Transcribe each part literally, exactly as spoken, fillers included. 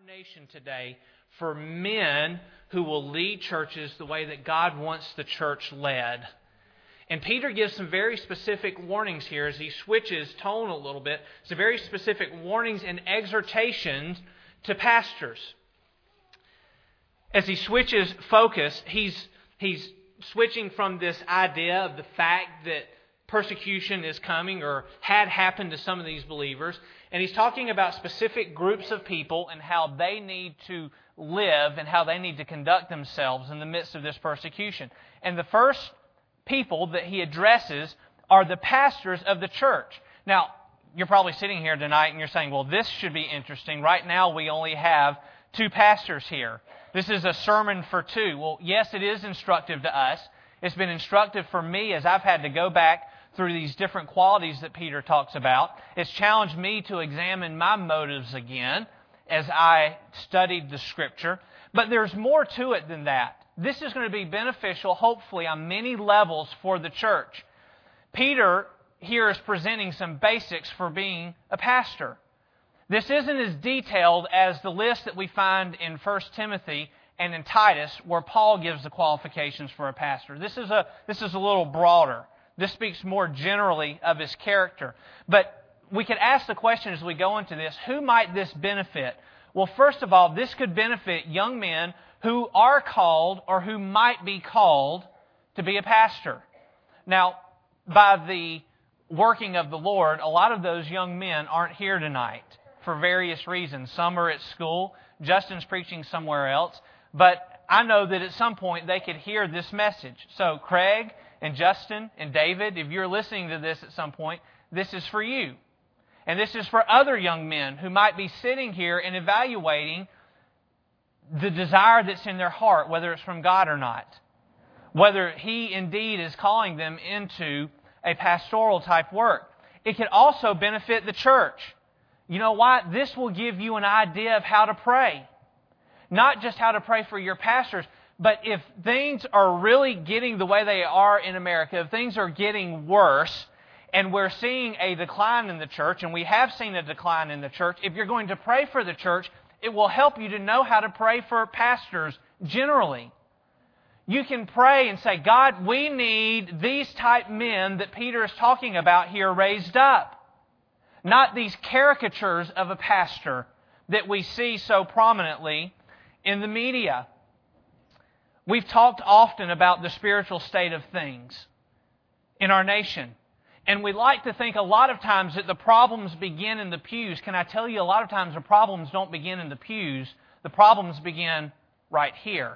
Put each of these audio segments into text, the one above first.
nation today for men who will lead churches the way that God wants the church led. And Peter gives some very specific warnings here as he switches tone a little bit. Some very specific warnings and exhortations to pastors. As he switches focus, he's he's switching from this idea of the fact that persecution is coming or had happened to some of these believers. And he's talking about specific groups of people and how they need to live and how they need to conduct themselves in the midst of this persecution. And the first people that he addresses are the pastors of the church. Now, you're probably sitting here tonight and you're saying, well, this should be interesting. Right now we only have two pastors here. This is a sermon for two. Well, yes, it is instructive to us. It's been instructive for me as I've had to go back through these different qualities that Peter talks about. It's challenged me to examine my motives again as I studied the Scripture. But there's more to it than that. This is going to be beneficial, hopefully, on many levels for the church. Peter here is presenting some basics for being a pastor. This isn't as detailed as the list that we find in First Timothy and in Titus, where Paul gives the qualifications for a pastor. This is a this is a little broader. This speaks more generally of his character. But we could ask the question as we go into this, who might this benefit? Well, first of all, this could benefit young men who are called or who might be called to be a pastor. Now, by the working of the Lord, a lot of those young men aren't here tonight for various reasons. Some are at school. Justin's preaching somewhere else. But I know that at some point they could hear this message. So Craig and Justin and David, if you're listening to this at some point, this is for you. And this is for other young men who might be sitting here and evaluating the desire that's in their heart, whether it's from God or not. Whether He indeed is calling them into a pastoral type work. It can also benefit the church. You know why? This will give you an idea of how to pray. Not just how to pray for your pastors, but if things are really getting the way they are in America, if things are getting worse, and we're seeing a decline in the church, and we have seen a decline in the church, if you're going to pray for the church, it will help you to know how to pray for pastors generally. You can pray and say, God, we need these type men that Peter is talking about here raised up. Not these caricatures of a pastor that we see so prominently in the media. We've talked often about the spiritual state of things in our nation. And we like to think a lot of times that the problems begin in the pews. Can I tell you, a lot of times the problems don't begin in the pews. The problems begin right here.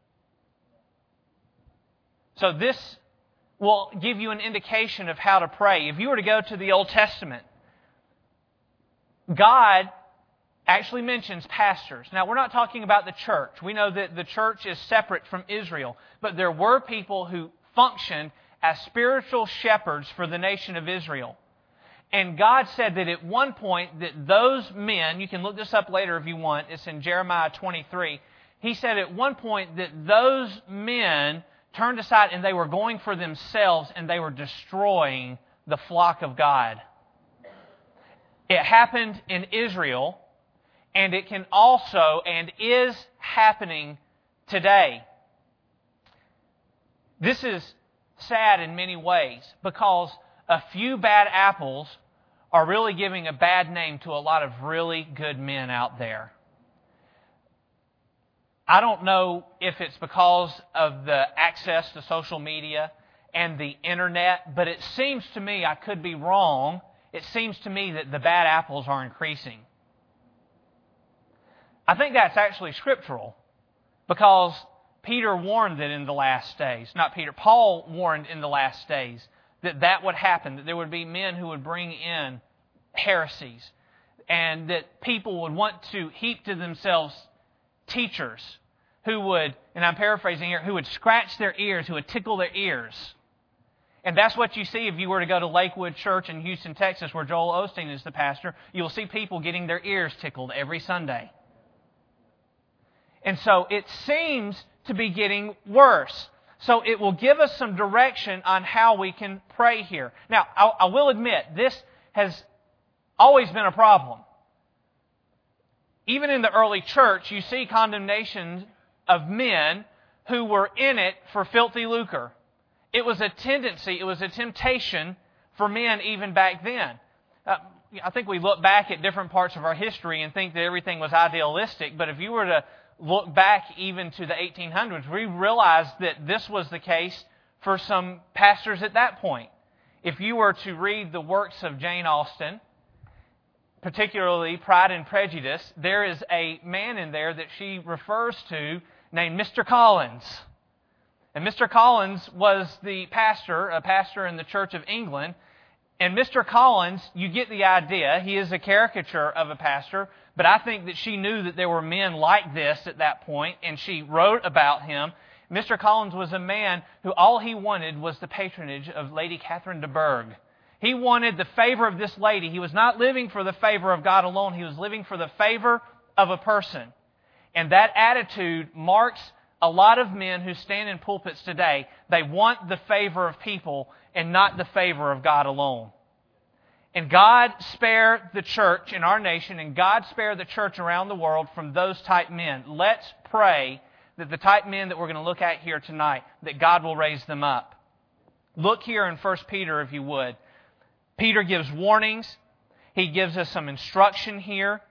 So this will give you an indication of how to pray. If you were to go to the Old Testament, God actually mentions pastors. Now, we're not talking about the church. We know that the church is separate from Israel. But there were people who functioned as spiritual shepherds for the nation of Israel. And God said that at one point that those men, you can look this up later if you want, it's in Jeremiah twenty-three. He said at one point that those men turned aside and they were going for themselves and they were destroying the flock of God. It happened in Israel, and it can also and is happening today. This is sad in many ways because a few bad apples are really giving a bad name to a lot of really good men out there. I don't know if it's because of the access to social media and the internet, but it seems to me, I could be wrong, it seems to me that the bad apples are increasing. I think that's actually scriptural because Peter warned that in the last days, not Peter, Paul warned in the last days that that would happen, that there would be men who would bring in heresies and that people would want to heap to themselves teachers who would, and I'm paraphrasing here, who would scratch their ears, who would tickle their ears. And that's what you see if you were to go to Lakewood Church in Houston, Texas, where Joel Osteen is the pastor. You'll see people getting their ears tickled every Sunday. And so it seems to be getting worse. So it will give us some direction on how we can pray here. Now, I, I will admit, this has always been a problem. even in the early church, you see condemnation of men who were in it for filthy lucre. It was a tendency, it was a temptation for men even back then. Uh, I think we look back at different parts of our history and think that everything was idealistic, but if you were to look back even to the eighteen hundreds, we realize that this was the case for some pastors at that point. If you were to read the works of Jane Austen, particularly Pride and Prejudice, there is a man in there that she refers to named Mister Collins. And Mister Collins was the pastor, a pastor in the Church of England. And Mister Collins, you get the idea, he is a caricature of a pastor, but I think that she knew that there were men like this at that point, and she wrote about him. Mister Collins was a man who all he wanted was the patronage of Lady Catherine de Bourgh. He wanted the favor of this lady. He was not living for the favor of God alone. He was living for the favor of a person. And that attitude marks a lot of men who stand in pulpits today. They want the favor of people and not the favor of God alone. And God spare the church in our nation, and God spare the church around the world from those type men. Let's pray that the type men that we're going to look at here tonight, that God will raise them up. Look here in First Peter, if you would. Peter gives warnings. He gives us some instruction here.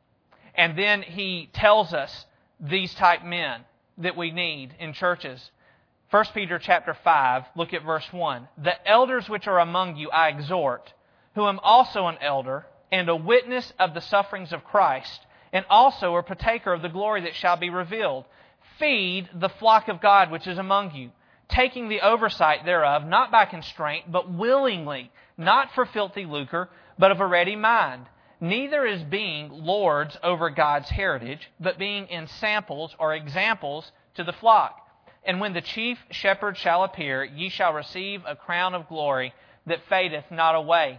And then he tells us these type men that we need in churches. First Peter chapter five, look at verse one. The elders which are among you I exhort, who am also an elder, and a witness of the sufferings of Christ, and also a partaker of the glory that shall be revealed. Feed the flock of God which is among you, taking the oversight thereof, not by constraint, but willingly, not for filthy lucre, but of a ready mind. Neither is being lords over God's heritage, but being in samples or examples to the flock. And when the chief shepherd shall appear, ye shall receive a crown of glory that fadeth not away.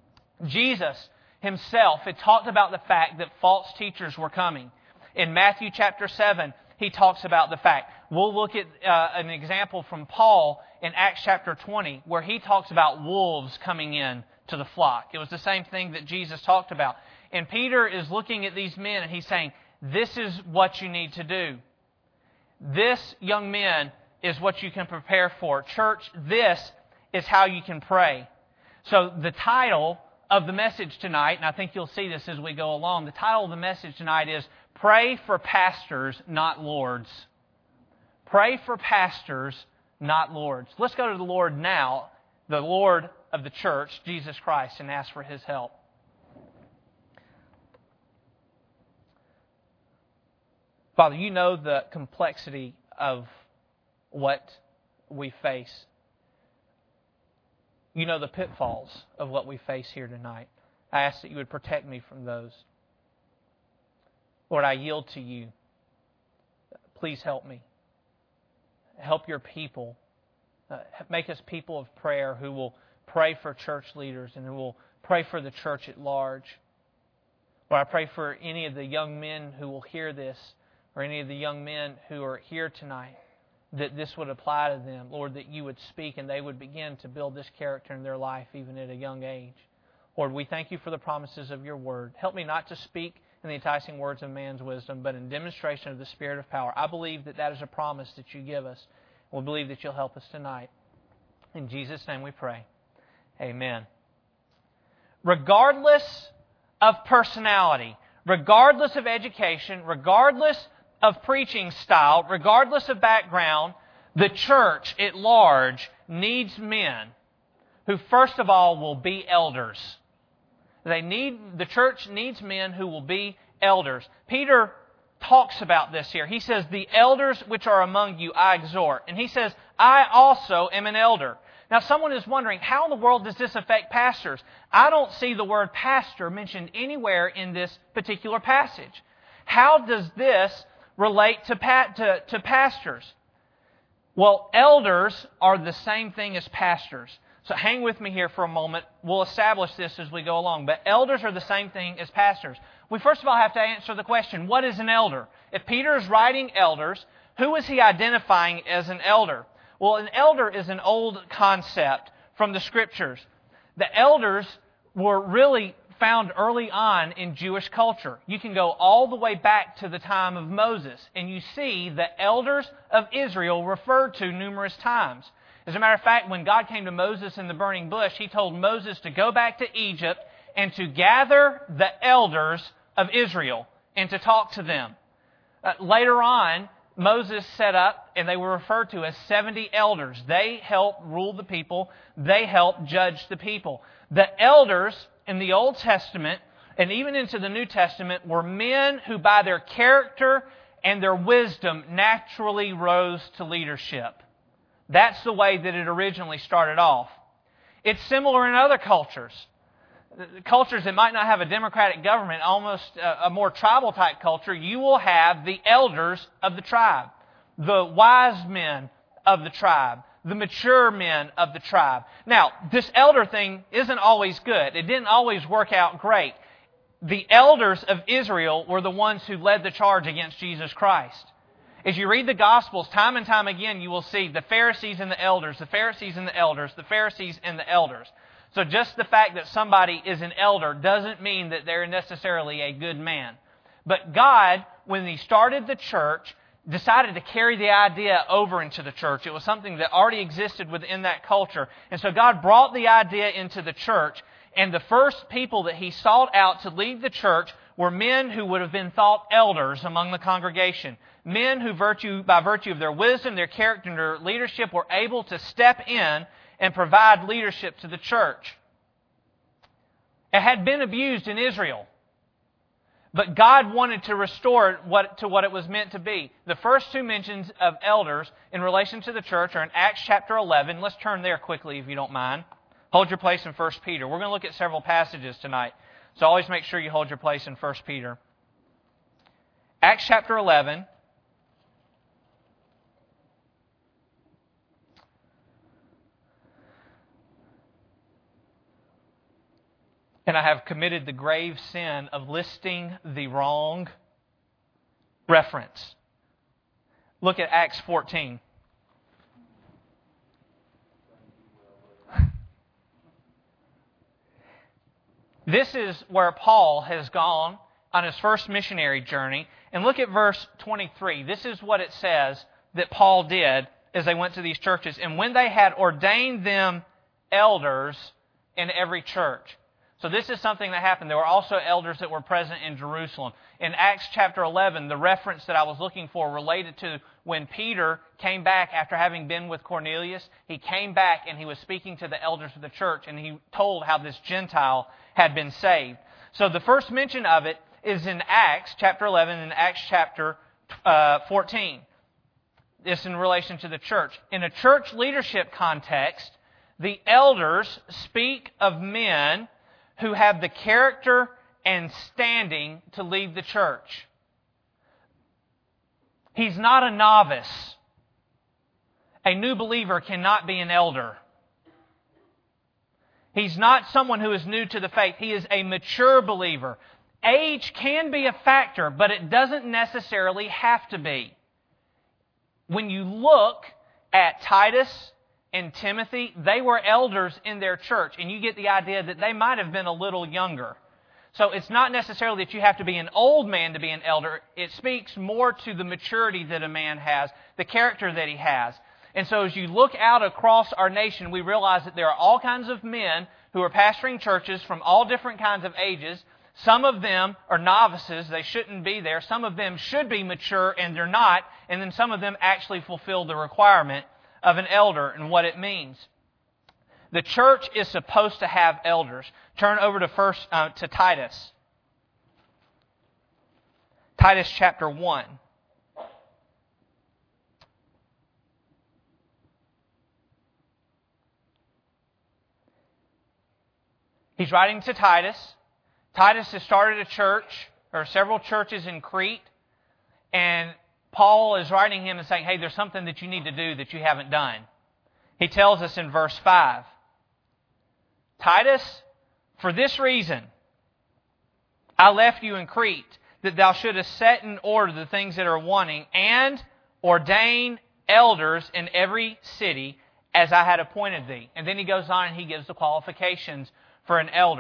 Jesus Himself had talked about the fact that false teachers were coming. In Matthew chapter seven, He talks about the fact. We'll look at uh, an example from Paul in Acts chapter twenty, where he talks about wolves coming in to the flock. It was the same thing that Jesus talked about. And Peter is looking at these men and he's saying, this is what you need to do. This, young men, is what you can prepare for. Church, this is how you can pray. So the title of the message tonight, and I think you'll see this as we go along, the title of the message tonight is Pray for Pastors, Not Lords. Pray for pastors, not lords. Let's go to the Lord now, the Lord of the church, Jesus Christ, and ask for His help. Father, you know the complexity of what we face. You know the pitfalls of what we face here tonight. I ask that you would protect me from those. Lord, I yield to you. Please help me. Help your people. Uh, make us people of prayer who will pray for church leaders and who will pray for the church at large. Lord, I pray for any of the young men who will hear this, or any of the young men who are here tonight, that this would apply to them. Lord, that you would speak and they would begin to build this character in their life even at a young age. Lord, we thank you for the promises of your word. Help me not to speak in the enticing words of man's wisdom, but in demonstration of the Spirit of power. I believe that that is a promise that you give us. We believe that you'll help us tonight. In Jesus' name we pray. Amen. Regardless of personality, regardless of education, regardless of preaching style, regardless of background, the church at large needs men who, first of all, will be elders. They need the church needs men who will be elders. Peter talks about this here. He says, the elders which are among you I exhort. And he says, I also am an elder. Now someone is wondering, how in the world does this affect pastors? I don't see the word pastor mentioned anywhere in this particular passage. How does this relate to, pa- to, to pastors? Well, elders are the same thing as pastors. So hang with me here for a moment. We'll establish this as we go along. But elders are the same thing as pastors. We first of all have to answer the question, what is an elder? If Peter is writing elders, who is he identifying as an elder? Well, an elder is an old concept from the Scriptures. The elders were really found early on in Jewish culture. You can go all the way back to the time of Moses, and you see the elders of Israel referred to numerous times. As a matter of fact, when God came to Moses in the burning bush, He told Moses to go back to Egypt and to gather the elders of Israel and to talk to them. Uh, later on, Moses set up, and they were referred to as seventy elders. They helped rule the people. They helped judge the people. The elders in the Old Testament, and even into the New Testament, were men who by their character and their wisdom naturally rose to leadership. That's the way that it originally started off. It's similar in other cultures. Cultures that might not have a democratic government, almost a more tribal type culture, you will have the elders of the tribe, the wise men of the tribe, the mature men of the tribe. Now, this elder thing isn't always good. It didn't always work out great. The elders of Israel were the ones who led the charge against Jesus Christ. As you read the Gospels, time and time again, you will see the Pharisees and the elders, the Pharisees and the elders, the Pharisees and the elders. So just the fact that somebody is an elder doesn't mean that they're necessarily a good man. But God, when He started the church, decided to carry the idea over into the church. It was something that already existed within that culture. And so God brought the idea into the church, and the first people that He sought out to lead the church were men who would have been thought elders among the congregation. Men who, virtue by virtue of their wisdom, their character, and their leadership, were able to step in and provide leadership to the church. It had been abused in Israel, but God wanted to restore it what, to what it was meant to be. The first two mentions of elders in relation to the church are in Acts chapter eleven. Let's turn there quickly if you don't mind. Hold your place in First Peter. We're going to look at several passages tonight, so always make sure you hold your place in First Peter. Acts chapter eleven. And I have committed the grave sin of listing the wrong reference. Look at Acts fourteen. This is where Paul has gone on his first missionary journey. And look at verse twenty-three. This is what it says that Paul did as they went to these churches. And when they had ordained them elders in every church. So this is something that happened. There were also elders that were present in Jerusalem. In Acts chapter eleven, the reference that I was looking for related to when Peter came back after having been with Cornelius. He came back and he was speaking to the elders of the church, and he told how this Gentile had been saved. So the first mention of it is in Acts chapter eleven and Acts chapter uh, fourteen. This in relation to the church. In a church leadership context, the elders speak of men who have the character and standing to lead the church. He's not a novice. A new believer cannot be an elder. He's not someone who is new to the faith. He is a mature believer. Age can be a factor, but it doesn't necessarily have to be. When you look at Titus and Timothy, they were elders in their church, and you get the idea that they might have been a little younger. So it's not necessarily that you have to be an old man to be an elder. It speaks more to the maturity that a man has, the character that he has. And so as you look out across our nation, we realize that there are all kinds of men who are pastoring churches from all different kinds of ages. Some of them are novices. They shouldn't be there. Some of them should be mature, and they're not. And then some of them actually fulfill the requirement of an elder and what it means. The church is supposed to have elders. Turn over to first uh, to Titus. Titus chapter one. He's writing to Titus. Titus has started a church, or several churches in Crete, and Paul is writing him and saying, hey, there's something that you need to do that you haven't done. He tells us in verse five, Titus, for this reason, I left you in Crete, that thou shouldest set in order the things that are wanting, and ordain elders in every city, as I had appointed thee. And then he goes on and he gives the qualifications for an elder.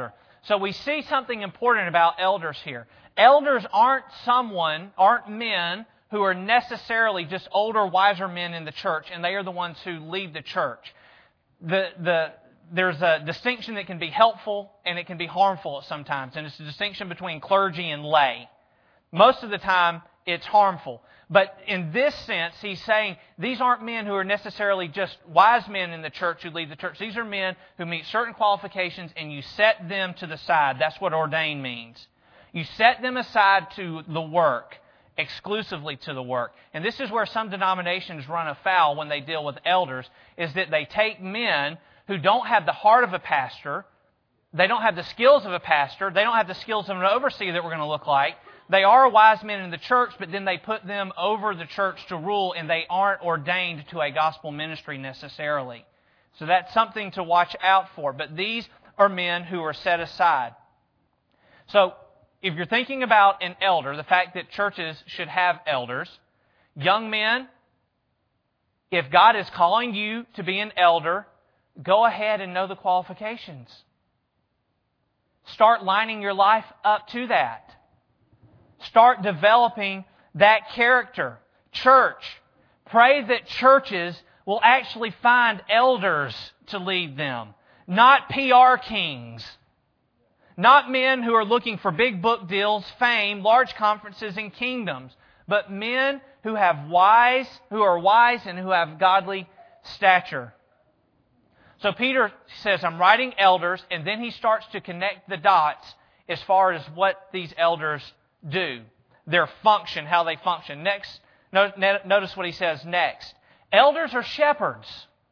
So we see something important about elders here. Elders aren't someone, aren't men who are necessarily just older, wiser men in the church, and they are the ones who lead the church. The, the, there's a distinction that can be helpful and it can be harmful at sometimes, and it's a distinction between clergy and lay. Most of the time, it's harmful. But in this sense, he's saying these aren't men who are necessarily just wise men in the church who lead the church. These are men who meet certain qualifications and you set them to the side. That's what ordain means. You set them aside to the work, exclusively to the work. And this is where some denominations run afoul when they deal with elders, is that they take men who don't have the heart of a pastor, they don't have the skills of a pastor, they don't have the skills of an overseer that we're going to look like. They are wise men in the church, but then they put them over the church to rule, and they aren't ordained to a gospel ministry necessarily. So that's something to watch out for. But these are men who are set aside. So if you're thinking about an elder, the fact that churches should have elders, young men, if God is calling you to be an elder, go ahead and know the qualifications. Start lining your life up to that. Start developing that character. Church, pray that churches will actually find elders to lead them, not P R kings. Not men who are looking for big book deals, fame, large conferences, and kingdoms, but men who have wise, who are wise and who have godly stature. So Peter says, I'm writing elders, and then he starts to connect the dots as far as what these elders do, their function, how they function. Next, notice what he says next. Elders are shepherds.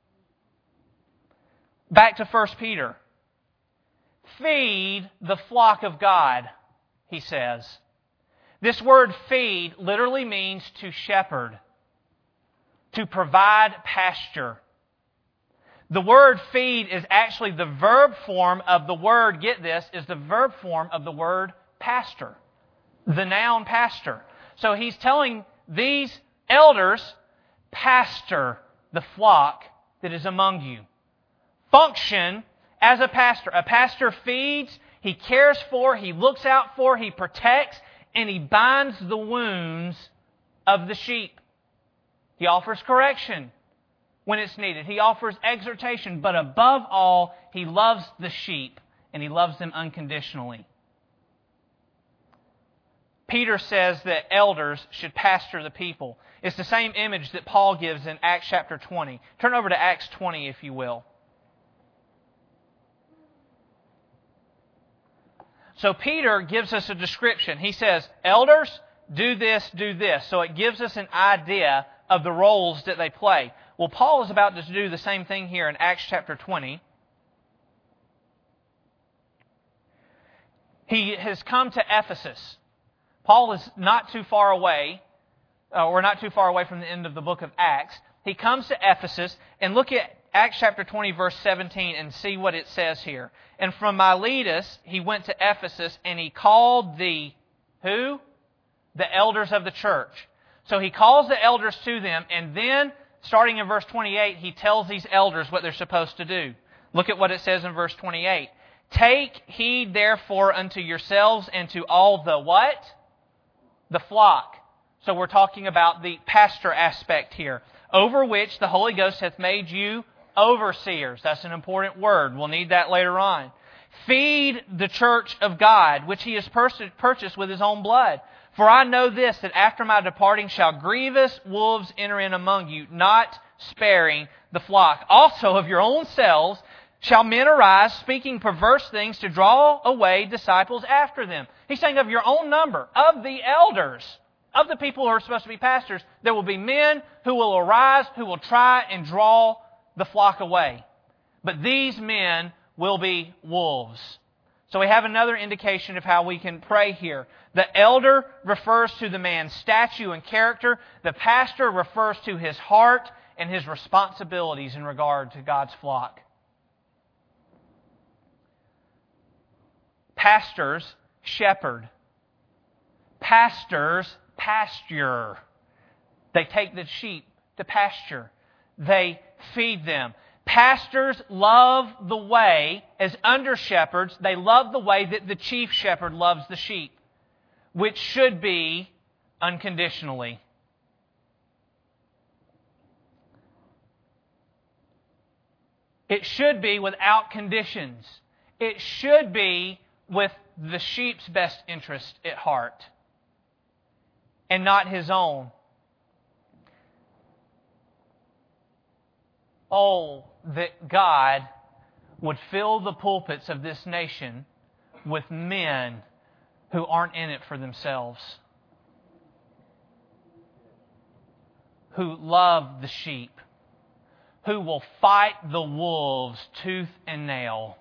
Back to First Peter. Feed the flock of God, he says. This word feed literally means to shepherd, to provide pasture. The word feed is actually the verb form of the word, get this, is the verb form of the word pastor. The noun pastor. So he's telling these elders, pastor the flock that is among you. Function as a pastor. A pastor feeds, he cares for, he looks out for, he protects, and he binds the wounds of the sheep. He offers correction when it's needed. He offers exhortation, but above all, he loves the sheep, and he loves them unconditionally. Peter says that elders should pastor the people. It's the same image that Paul gives in Acts chapter twenty. Turn over to Acts twenty, if you will. So Peter gives us a description. He says, elders, do this, do this. So it gives us an idea of the roles that they play. Well, Paul is about to do the same thing here in Acts chapter twenty. He has come to Ephesus. Paul is not too far away, uh, or not too far away from the end of the book of Acts. He comes to Ephesus, and look at Acts chapter twenty, verse seventeen, and see what it says here. And from Miletus, he went to Ephesus, and he called the, who? The elders of the church. So he calls the elders to them, and then, starting in verse twenty-eight, he tells these elders what they're supposed to do. Look at what it says in verse twenty-eight. Take heed therefore unto yourselves and to all the what? The flock. So we're talking about the pastor aspect here. Over which the Holy Ghost hath made you overseers. That's an important word. We'll need that later on. Feed the church of God, which He has purchased with His own blood. For I know this, that after my departing shall grievous wolves enter in among you, not sparing the flock. Also of your own selves shall men arise, speaking perverse things to draw away disciples after them. He's saying of your own number, of the elders, of the people who are supposed to be pastors, there will be men who will arise, who will try and draw the flock away. But these men will be wolves. So we have another indication of how we can pray here. The elder refers to the man's stature and character. The pastor refers to his heart and his responsibilities in regard to God's flock. Pastors shepherd. Pastors pasture. They take the sheep to pasture. They feed them. Pastors love the way, as under-shepherds, they love the way that the chief shepherd loves the sheep, which should be unconditionally. It should be without conditions. It should be with the sheep's best interest at heart and not his own. Oh, that God would fill the pulpits of this nation with men who aren't in it for themselves, who love the sheep, who will fight the wolves tooth and nail.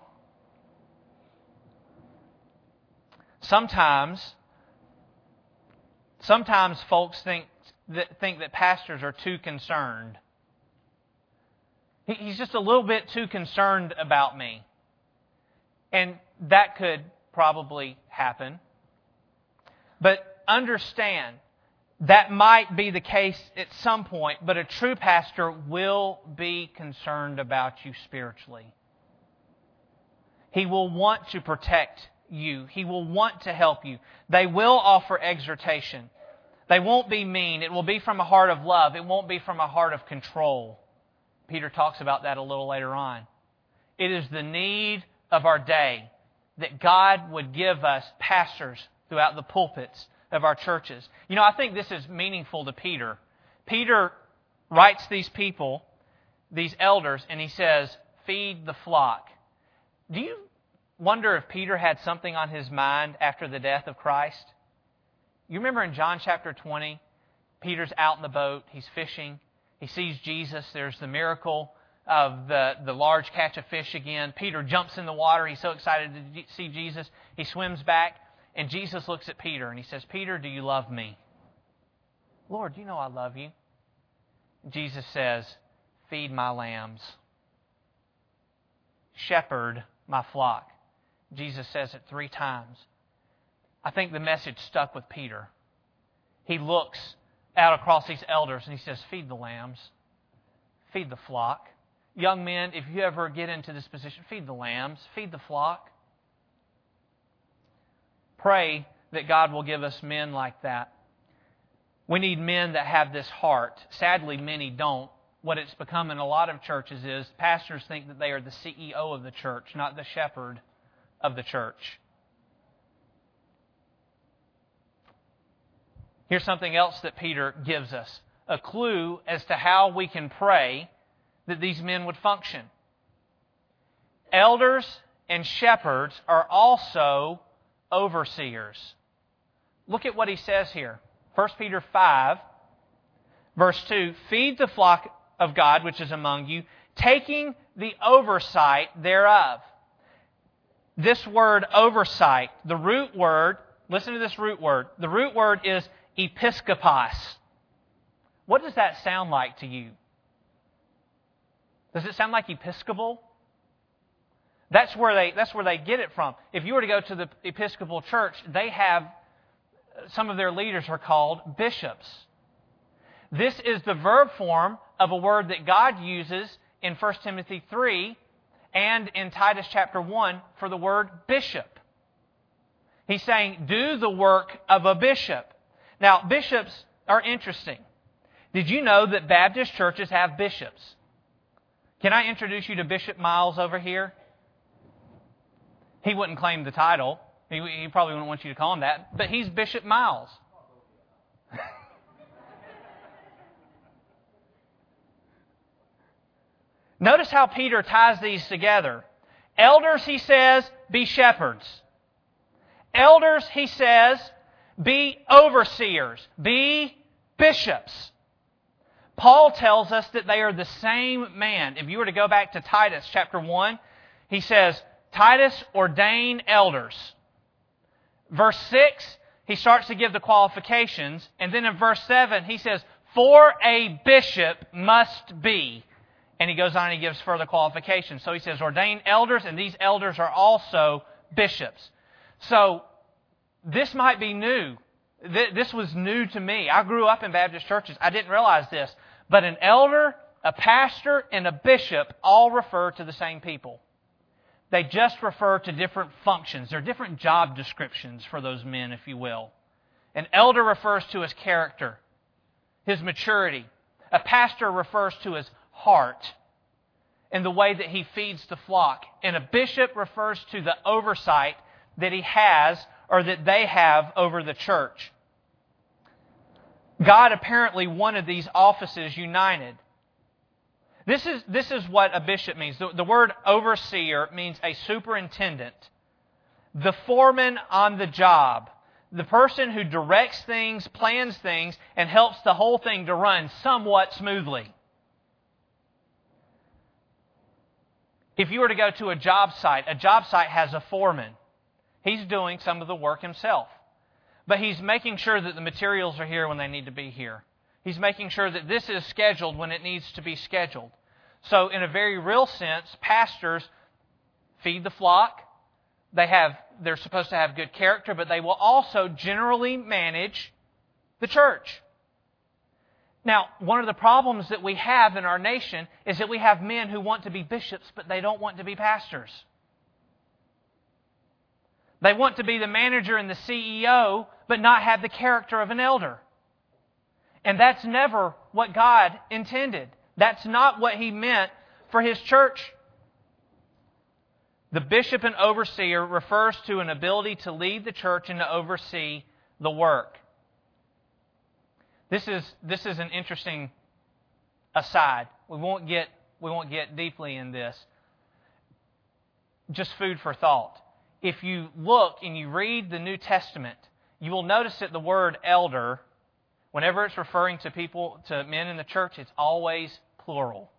Sometimes, sometimes folks think that, think that pastors are too concerned. He, he's just a little bit too concerned about me. And that could probably happen. But understand, that might be the case at some point, but a true pastor will be concerned about you spiritually. He will want to protect you. He will want to help you. They will offer exhortation. They won't be mean. It will be from a heart of love. It won't be from a heart of control. Peter talks about that a little later on. It is the need of our day that God would give us pastors throughout the pulpits of our churches. You know, I think this is meaningful to Peter. Peter writes these people, these elders, and he says, feed the flock. Do you wonder if Peter had something on his mind after the death of Christ? You remember in John chapter twenty, Peter's out in the boat, he's fishing, he sees Jesus, there's the miracle of the, the large catch of fish again. Peter jumps in the water, he's so excited to see Jesus, he swims back. And Jesus looks at Peter and he says, Peter, do you love me? Lord, you know I love you. Jesus says, feed my lambs. Shepherd my flock. Jesus says it three times. I think the message stuck with Peter. He looks out across these elders and he says, feed the lambs. Feed the flock. Young men, if you ever get into this position, feed the lambs. Feed the flock. Pray that God will give us men like that. We need men that have this heart. Sadly, many don't. What it's become in a lot of churches is pastors think that they are the C E O of the church, not the shepherd of the church. Here's something else that Peter gives us. A clue as to how we can pray that these men would function. Elders and shepherds are also overseers. Look at what he says here. First Peter five, verse two, feed the flock of God which is among you, taking the oversight thereof. This word oversight, the root word, listen to this root word. The root word is episkopos. What does that sound like to you? Does it sound like Episcopal? That's where they that's where they get it from. If you were to go to the Episcopal Church, they have, some of their leaders are called bishops. This is the verb form of a word that God uses in First Timothy three and in Titus chapter one for the word bishop. He's saying, do the work of a bishop. Now, bishops are interesting. Did you know that Baptist churches have bishops? Can I introduce you to Bishop Miles over here? He wouldn't claim the title. He, he probably wouldn't want you to call him that. But he's Bishop Miles. Notice how Peter ties these together. Elders, he says, be shepherds. Elders, he says, be overseers. Be bishops. Paul tells us that they are the same man. If you were to go back to Titus chapter one, he says, Titus, ordain elders. Verse six, he starts to give the qualifications. And then in verse seven, he says, for a bishop must be. And he goes on and he gives further qualifications. So he says, ordain elders, and these elders are also bishops. So this might be new. This was new to me. I grew up in Baptist churches. I didn't realize this. But an elder a pastor and a bishop all refer to the same people. They just refer to different functions. They're different job descriptions for those men, if you will. An elder refers to his character, his maturity. A pastor refers to his heart and the way that he feeds the flock. And a bishop refers to the oversight that he has or that they have over the church. God apparently wanted these offices united. This is, this is what a bishop means. The, the word overseer means a superintendent, the foreman on the job, the person who directs things, plans things, and helps the whole thing to run somewhat smoothly. If you were to go to a job site, a job site has a foreman. He's doing some of the work himself. But he's making sure that the materials are here when they need to be here. He's making sure that this is scheduled when it needs to be scheduled. So in a very real sense, pastors feed the flock. They have, they're supposed to have good character, but they will also generally manage the church. Now, one of the problems that we have in our nation is that we have men who want to be bishops, but they don't want to be pastors. They want to be the manager and the C E O, but not have the character of an elder. And that's never what God intended. That's not what He meant for His church. The bishop and overseer refers to an ability to lead the church and to oversee the work. This is this is an interesting aside. We won't get we won't get deeply in this. Just food for thought. If you look and you read the New Testament, you will notice that the word elder, whenever it's referring to people, to men in the church, it's always plural.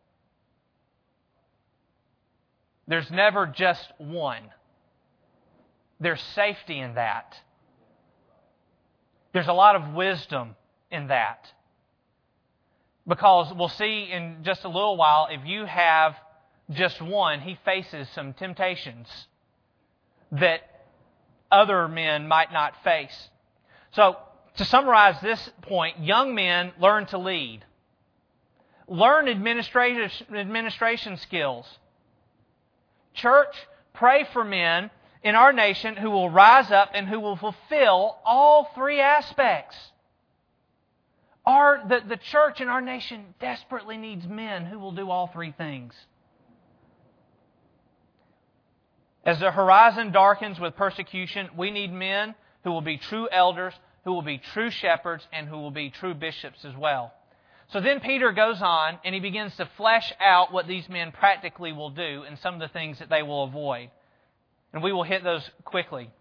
There's never just one. There's safety in that. There's a lot of wisdom in that. Because we'll see in just a little while, if you have just one, he faces some temptations that other men might not face. So, to summarize this point, young men learn to lead. Learn administrative, administration skills. Church, pray for men in our nation who will rise up and who will fulfill all three aspects. Our, the, the church in our nation desperately needs men who will do all three things. As the horizon darkens with persecution, we need men who will be true elders, who will be true shepherds, and who will be true bishops as well. So then Peter goes on and he begins to flesh out what these men practically will do and some of the things that they will avoid. And we will hit those quickly.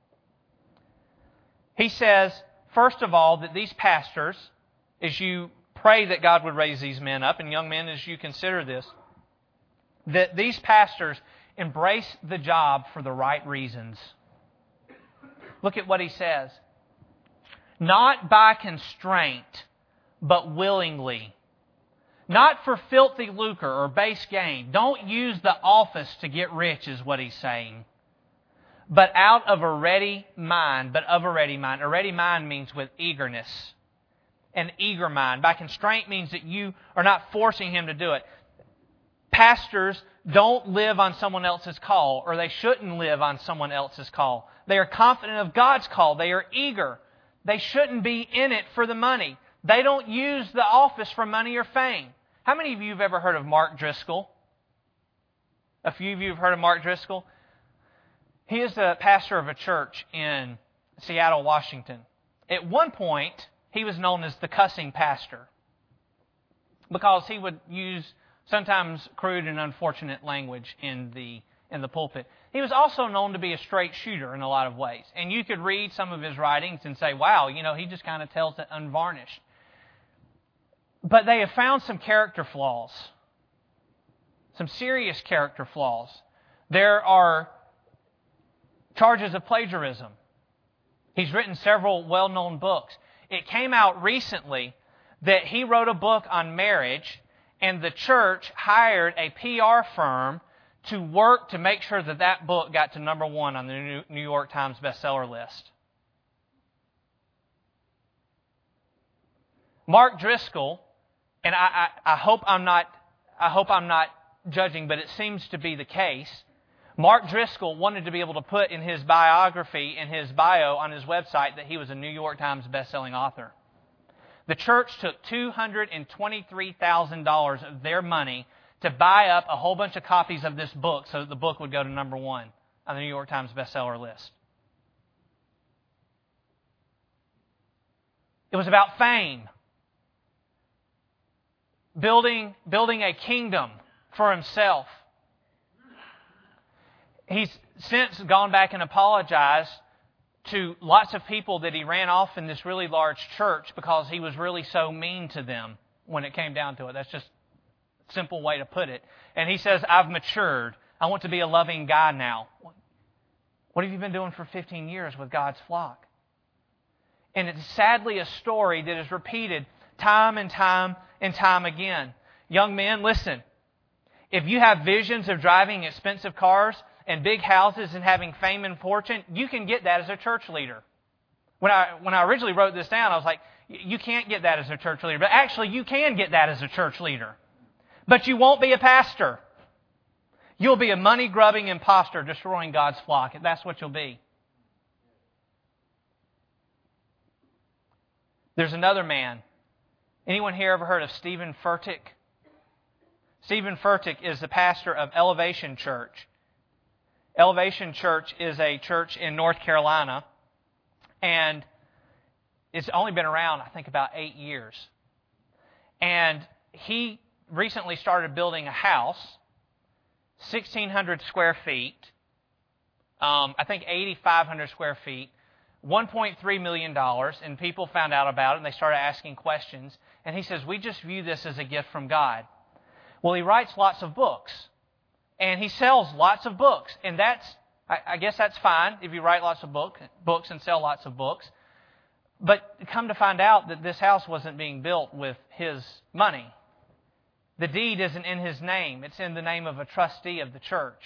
He says, first of all, that these pastors, as you pray that God would raise these men up, and young men, as you consider this, that these pastors embrace the job for the right reasons. Look at what he says. Not by constraint, but willingly. Not for filthy lucre or base gain. Don't use the office to get rich, is what he's saying. But out of a ready mind, but of a ready mind. A ready mind means with eagerness. An eager mind. By constraint means that you are not forcing him to do it. Pastors don't live on someone else's call, or they shouldn't live on someone else's call. They are confident of God's call. They are eager. They shouldn't be in it for the money. They don't use the office for money or fame. How many of you have ever heard of Mark Driscoll? A few of you have heard of Mark Driscoll. He is the pastor of a church in Seattle, Washington. At one point, he was known as the cussing pastor because he would use sometimes crude and unfortunate language in the in the pulpit. He was also known to be a straight shooter in a lot of ways. And you could read some of his writings and say, wow, you know, he just kind of tells it unvarnished. But they have found some character flaws. Some serious character flaws. There are charges of plagiarism. He's written several well-known books. It came out recently that he wrote a book on marriage, and the church hired a P R firm to work to make sure that that book got to number one on the New York Times bestseller list. Mark Driscoll and I, I, I hope I'm not I hope I'm not judging, but it seems to be the case. Mark Driscoll wanted to be able to put in his biography, in his bio on his website, that he was a New York Times bestselling author. The church took two hundred twenty-three thousand dollars of their money to buy up a whole bunch of copies of this book so that the book would go to number one on the New York Times bestseller list. It was about fame. Building, building a kingdom for himself. He's since gone back and apologized to lots of people that he ran off in this really large church because he was really so mean to them when it came down to it. That's just a simple way to put it. And he says, I've matured. I want to be a loving guy now. What have you been doing for fifteen years with God's flock? And it's sadly a story that is repeated time and time and time again. Young men, listen. If you have visions of driving expensive cars and big houses and having fame and fortune, you can get that as a church leader. When I when I originally wrote this down, I was like, you can't get that as a church leader. But actually, you can get that as a church leader. But you won't be a pastor. You'll be a money-grubbing imposter destroying God's flock. That's what you'll be. There's another man. Anyone here ever heard of Stephen Furtick? Stephen Furtick is the pastor of Elevation Church. Elevation Church is a church in North Carolina, and it's only been around, I think, about eight years. And he recently started building a house, sixteen hundred square feet, um, I think eighty-five hundred square feet, one point three million dollars, and people found out about it, and they started asking questions. And he says, we just view this as a gift from God. Well, he writes lots of books, and he sells lots of books, and that's, I, I guess that's fine if you write lots of book, books and sell lots of books. But come to find out that this house wasn't being built with his money. The deed isn't in his name. It's in the name of a trustee of the church.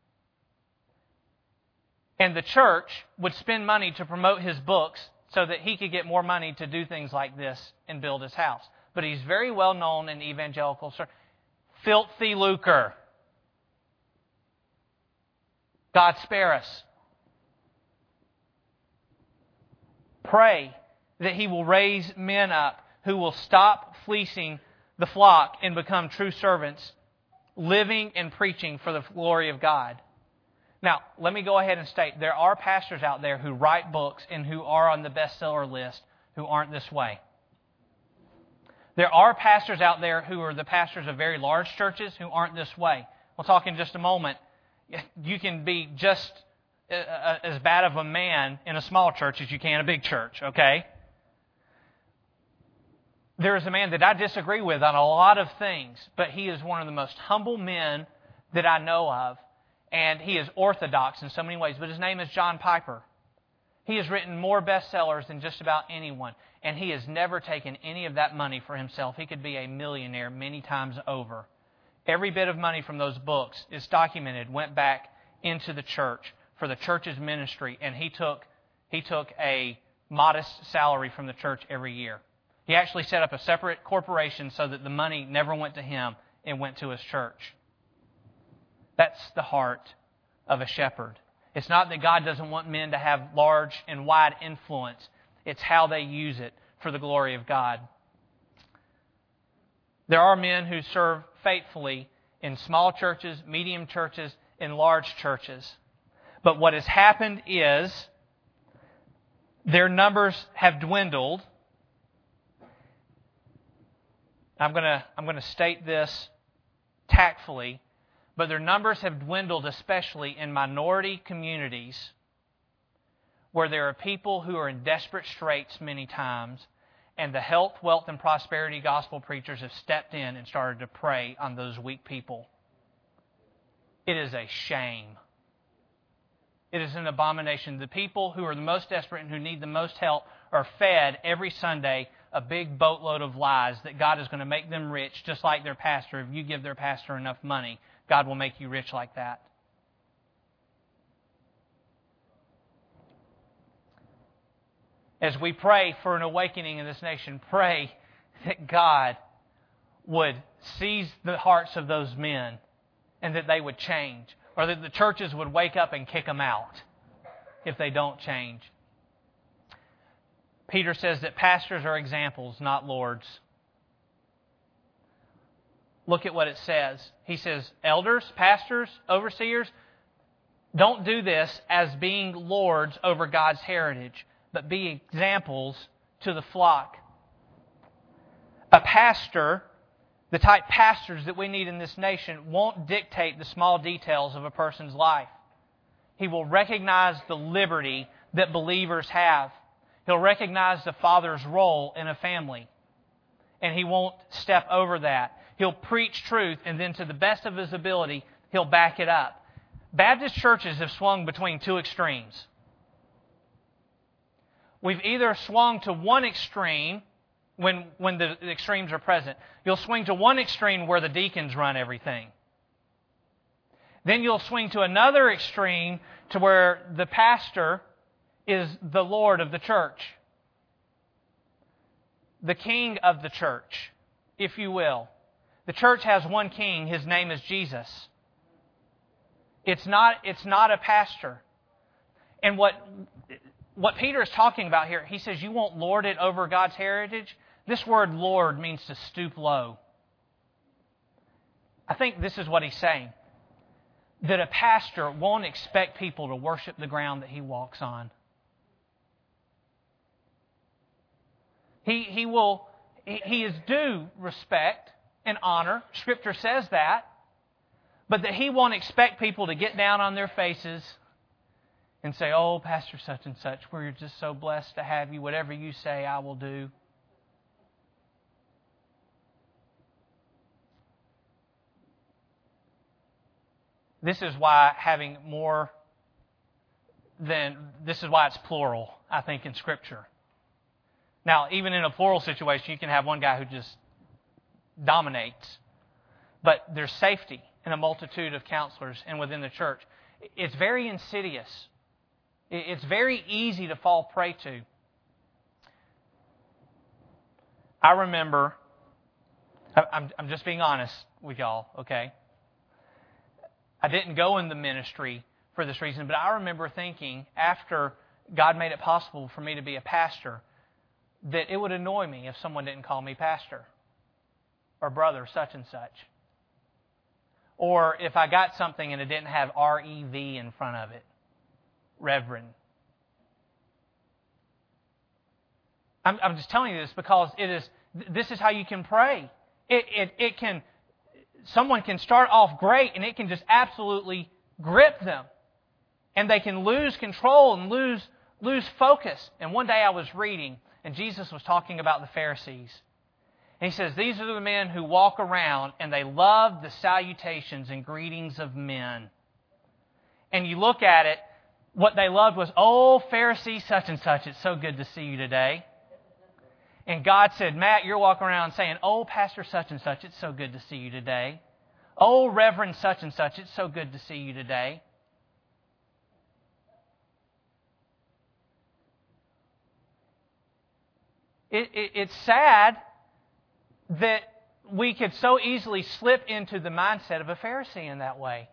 And the church would spend money to promote his books so that he could get more money to do things like this and build his house. But he's very well known in evangelical circles. Filthy lucre. God spare us. Pray that He will raise men up who will stop fleecing the flock and become true servants, living and preaching for the glory of God. Now, let me go ahead and state, there are pastors out there who write books and who are on the bestseller list who aren't this way. There are pastors out there who are the pastors of very large churches who aren't this way. We'll talk in just a moment. You can be just as bad of a man in a small church as you can in a big church, okay? There is a man that I disagree with on a lot of things, but he is one of the most humble men that I know of, and he is orthodox in so many ways, but his name is John Piper. He has written more bestsellers than just about anyone, and he has never taken any of that money for himself. He could be a millionaire many times over. Every bit of money from those books is documented, went back into the church for the church's ministry, and he took he took a modest salary from the church every year. He actually set up a separate corporation so that the money never went to him, it went to his church. That's the heart of a shepherd. It's not that God doesn't want men to have large and wide influence. It's how they use it for the glory of God. There are men who serve faithfully in small churches, medium churches, and large churches. But what has happened is their numbers have dwindled. I'm going to I'm going to state this tactfully, but their numbers have dwindled, especially in minority communities where there are people who are in desperate straits many times, and the health, wealth, and prosperity gospel preachers have stepped in and started to prey on those weak people. It is a shame. It is an abomination. The people who are the most desperate and who need the most help are fed every Sunday a big boatload of lies that God is going to make them rich, just like their pastor. If you give their pastor enough money, God will make you rich like that. As we pray for an awakening in this nation, pray that God would seize the hearts of those men and that they would change, or that the churches would wake up and kick them out if they don't change. Peter says that pastors are examples, not lords. Look at what it says. He says, elders, pastors, overseers, don't do this as being lords over God's heritage, but be examples to the flock. A pastor, the type pastors that we need in this nation, won't dictate the small details of a person's life. He will recognize the liberty that believers have. He'll recognize the father's role in a family, and he won't step over that. He'll preach truth, and then to the best of his ability, he'll back it up. Baptist churches have swung between two extremes. We've either swung to one extreme when, when the extremes are present. You'll swing to one extreme where the deacons run everything. Then you'll swing to another extreme to where the pastor is the Lord of the church. The king of the church, if you will. The church has one king. His name is Jesus. It's not, it's not a pastor. And what, what Peter is talking about here, he says you won't lord it over God's heritage. This word lord means to stoop low. I think this is what he's saying. That a pastor won't expect people to worship the ground that he walks on. He, he will, he is due respect and honor. Scripture says that. But that he won't expect people to get down on their faces and say, oh, Pastor such and such, we're just so blessed to have you. Whatever you say, I will do. This is why having more than, this is why it's plural, I think, in Scripture. Now, even in a plural situation, you can have one guy who just dominates. But there's safety in a multitude of counselors and within the church. It's very insidious. It's very easy to fall prey to. I remember, I'm, I'm just being honest with y'all, okay? I didn't go in the ministry for this reason, but I remember thinking after God made it possible for me to be a pastor, that it would annoy me if someone didn't call me pastor or brother such and such. Or if I got something and it didn't have R E V in front of it, Reverend. I'm, I'm just telling you this because it is. This is how you can pray. It, it, it can. Someone can start off great and it can just absolutely grip them, and they can lose control and lose lose focus. And one day I was reading, and Jesus was talking about the Pharisees. And he says, these are the men who walk around and they love the salutations and greetings of men. And you look at it, what they loved was, oh, Pharisee such and such, it's so good to see you today. And God said, Matt, you're walking around saying, oh, Pastor such and such, it's so good to see you today. Oh, Reverend such and such, it's so good to see you today. It, it, it's sad that we could so easily slip into the mindset of a Pharisee in that way.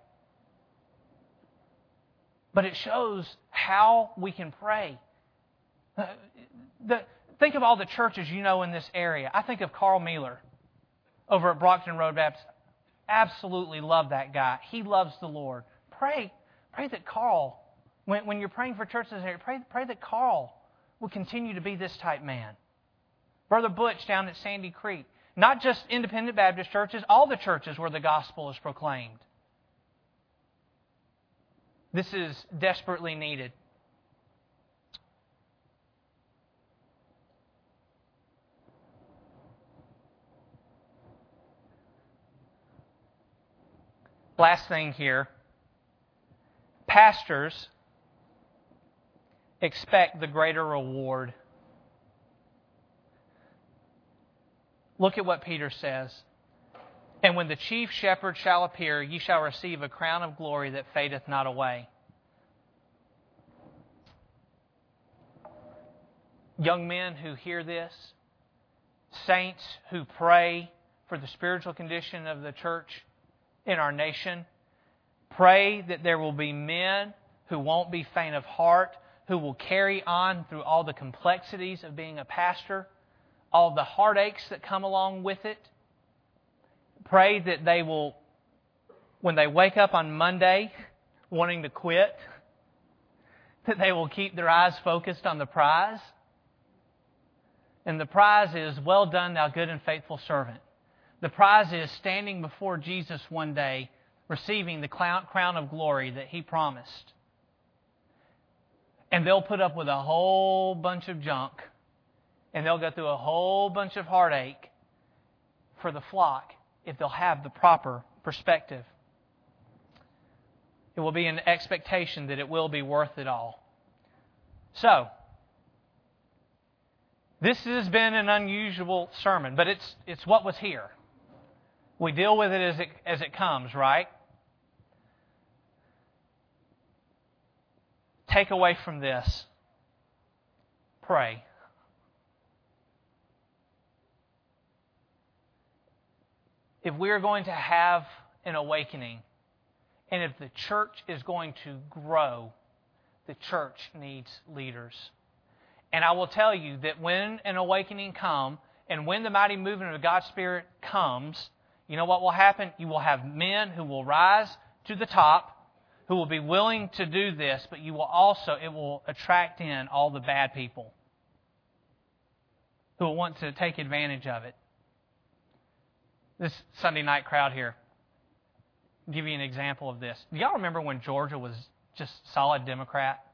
But it shows how we can pray. Uh, the, think of all the churches you know in this area. I think of Carl Mueller over at Brockton Road Baptist. Absolutely love that guy. He loves the Lord. Pray. Pray that Carl, when, when you're praying for churches here, pray, pray that Carl will continue to be this type man. Brother Butch down at Sandy Creek. Not just independent Baptist churches, all the churches where the gospel is proclaimed. This is desperately needed. Last thing here. Pastors expect the greater reward. Look at what Peter says. And when the chief shepherd shall appear, ye shall receive a crown of glory that fadeth not away. Young men who hear this, saints who pray for the spiritual condition of the church in our nation. Pray that there will be men who won't be faint of heart, who will carry on through all the complexities of being a pastor, all the heartaches that come along with it. Pray that they will, when they wake up on Monday wanting to quit, that they will keep their eyes focused on the prize. And the prize is, well done, thou good and faithful servant. The prize is standing before Jesus one day, receiving the crown of glory that He promised. And they'll put up with a whole bunch of junk, and they'll go through a whole bunch of heartache for the flock if they'll have the proper perspective. It will be an expectation that it will be worth it all. So, this has been an unusual sermon, but it's it's what was here. We deal with it as it as it comes, right? Take away from this. Pray. If we are going to have an awakening, and if the church is going to grow, the church needs leaders. And I will tell you that when an awakening comes, and when the mighty movement of God's Spirit comes, you know what will happen? You will have men who will rise to the top, who will be willing to do this, but you will also, it will attract in all the bad people who will want to take advantage of it. This Sunday night crowd here, I'll give you an example of this. Do y'all remember when Georgia was just solid Democrat?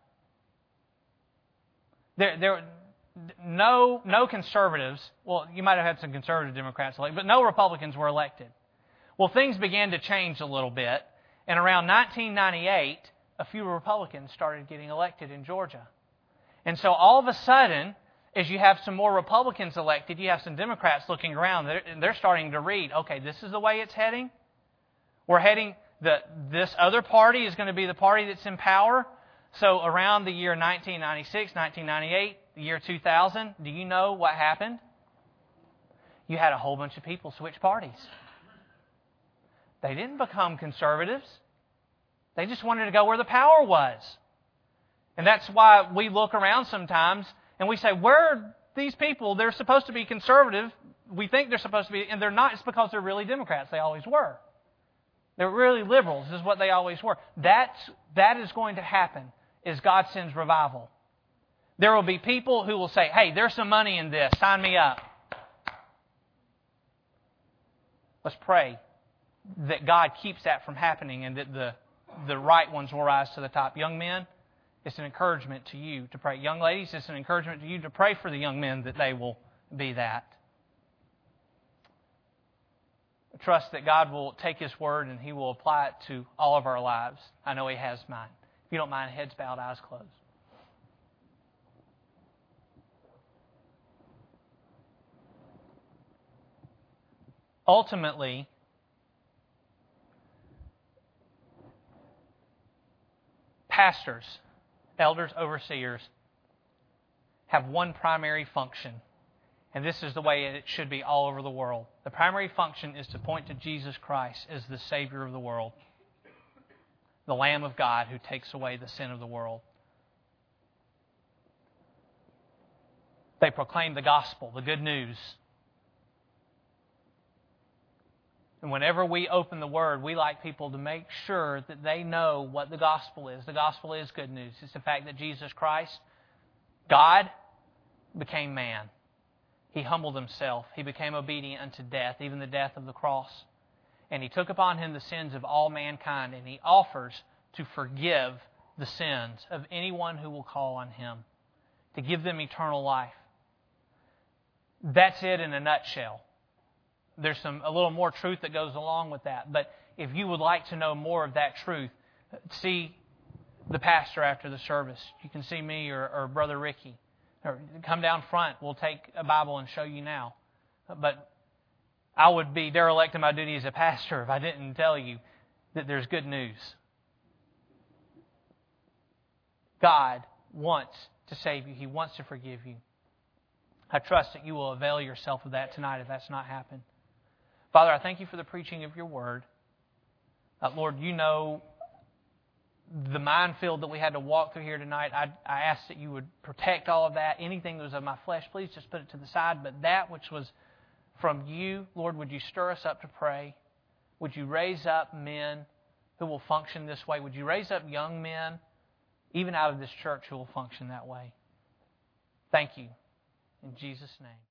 There, there, no, no conservatives. Well, you might have had some conservative Democrats elected, but no Republicans were elected. Well, things began to change a little bit, and around nineteen ninety-eight, a few Republicans started getting elected in Georgia. And so all of a sudden, as you have some more Republicans elected, you have some Democrats looking around. They're, they're starting to read, okay, this is the way it's heading. We're heading, the, this other party is going to be the party that's in power. So around the year nineteen ninety-six, nineteen ninety-eight, the year two thousand, do you know what happened? You had a whole bunch of people switch parties. They didn't become conservatives. They just wanted to go where the power was. And that's why we look around sometimes and we say, where are these people? They're supposed to be conservative. We think they're supposed to be, and they're not. It's because they're really Democrats. They always were. They're really liberals, is what they always were. That's, that is going to happen as God sends revival. There will be people who will say, hey, there's some money in this. Sign me up. Let's pray that God keeps that from happening and that the, the right ones will rise to the top. Young men, it's an encouragement to you to pray. Young ladies, it's an encouragement to you to pray for the young men that they will be that. Trust that God will take His Word and He will apply it to all of our lives. I know He has mine. If you don't mind, heads bowed, eyes closed. Ultimately, pastors, elders, overseers have one primary function. And this is the way it should be all over the world. The primary function is to point to Jesus Christ as the Savior of the world, the Lamb of God who takes away the sin of the world. They proclaim the gospel, the good news. And whenever we open the Word, we like people to make sure that they know what the gospel is. The gospel is good news. It's the fact that Jesus Christ, God, became man. He humbled Himself. He became obedient unto death, even the death of the cross. And He took upon Him the sins of all mankind, and He offers to forgive the sins of anyone who will call on Him, to give them eternal life. That's it in a nutshell. There's some a little more truth that goes along with that. But if you would like to know more of that truth, see the pastor after the service. You can see me or, or Brother Ricky. Or come down front. We'll take a Bible and show you now. But I would be derelict in my duty as a pastor if I didn't tell you that there's good news. God wants to save you. He wants to forgive you. I trust that you will avail yourself of that tonight if that's not happened. Father, I thank you for the preaching of your word. Uh, Lord, you know the minefield that we had to walk through here tonight. I, I ask that you would protect all of that. Anything that was of my flesh, please just put it to the side. But that which was from you, Lord, would you stir us up to pray? Would you raise up men who will function this way? Would you raise up young men, even out of this church, who will function that way? Thank you. In Jesus' name.